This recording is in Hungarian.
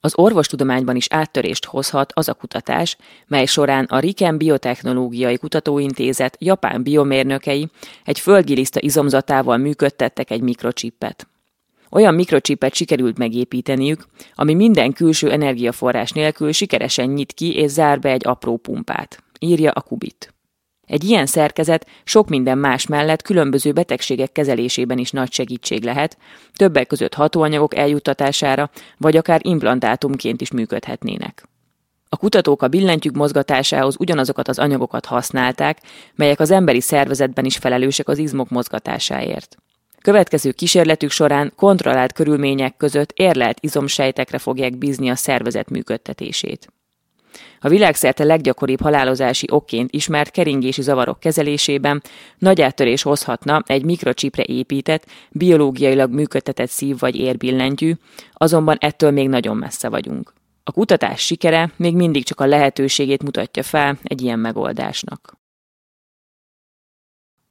Az orvostudományban is áttörést hozhat az a kutatás, mely során a Riken Biotechnológiai Kutatóintézet japán biomérnökei egy földgiliszta izomzatával működtettek egy mikrocsippet. Olyan mikrocsippet sikerült megépíteniük, ami minden külső energiaforrás nélkül sikeresen nyit ki és zár be egy apró pumpát, írja a Kubit. Egy ilyen szerkezet sok minden más mellett különböző betegségek kezelésében is nagy segítség lehet, többek között hatóanyagok eljuttatására, vagy akár implantátumként is működhetnének. A kutatók a billentyűk mozgatásához ugyanazokat az anyagokat használták, melyek az emberi szervezetben is felelősek az izmok mozgatásáért. Következő kísérletük során kontrollált körülmények között érlelt izomsejtekre fogják bízni a szervezet működtetését. A világszerte leggyakoribb halálozási okként ismert keringési zavarok kezelésében nagy áttörés hozhatna egy mikrocsipre épített, biológiailag működtetett szív- vagy érbillentyű, azonban ettől még nagyon messze vagyunk. A kutatás sikere még mindig csak a lehetőségét mutatja fel egy ilyen megoldásnak.